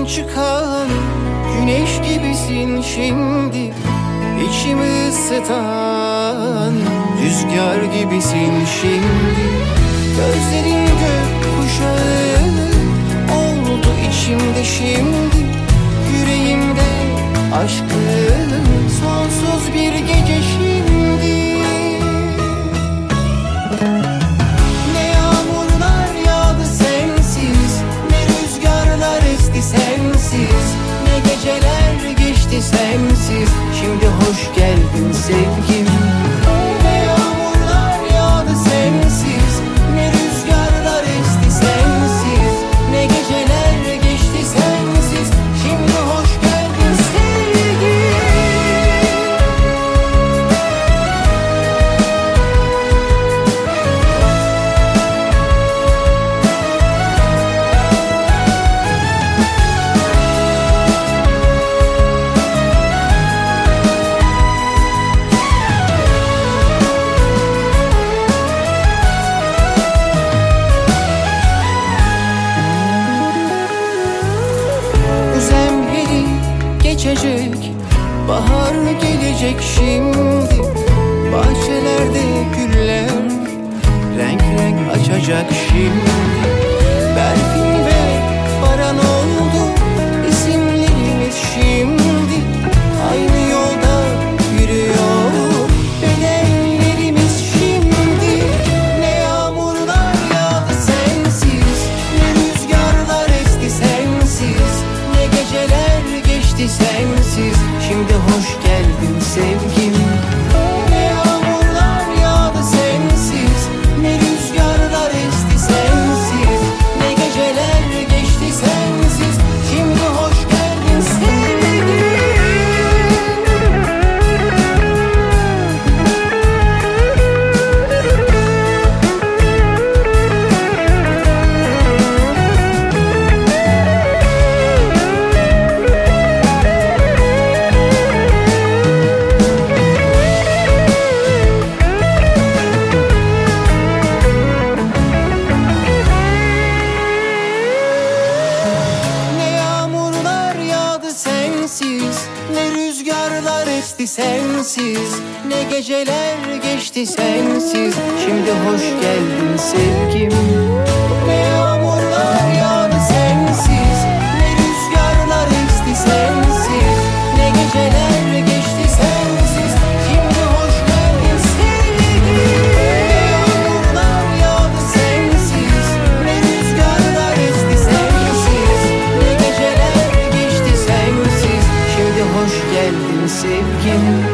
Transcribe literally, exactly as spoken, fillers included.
çıkan güneş gibisin şimdi. İçimi ısıtan rüzgar gibisin şimdi. Gözlerin gökkuşağı oldu içimde şimdi. Yüreğimde aşkın sonsuz bir gece şimdi. Ne yağmurlar yağdı sensiz, ne rüzgarlar esti sensiz, ne geceler geçti sensiz. Şimdi hoş geldin sevgim. Ne yağmurlar yağdı sensiz, ne rüzgarlar esti sensiz, ne geceler geçti sensiz. Şimdi hoş geldin sevgim. Geçecek, bahar gelecek şimdi. Bahçelerde güller renk renk açacak şimdi. Berfin ve Baran oldu isimlerimiz şimdi. Aynı yolda yürüyor bedenlerimiz şimdi. Ne yağmurlar yağdı sensiz, ne rüzgarlar esti sensiz, ne geceler geçti sensiz. Şimdi hoş geldin sevgim. Ne yağmurlar yağdı sensiz, ne rüzgarlar esti sensiz, ne geceler geçti sensiz. Şimdi hoş geldin sevgim. Ne rüzgarlar esti sensiz, ne geceler geçti sensiz. Şimdi hoş geldin sevgim. Ne yağmurlar yağdı sensiz, ne rüzgarlar esti sensiz, ne geceler geçti sensiz. Şimdi hoş geldin sevgim. Ne yağmurlar yağdı sensiz, ne rüzgarlar esti sensiz, ne geceler geçti sensiz. Şimdi hoş geldin sevgim.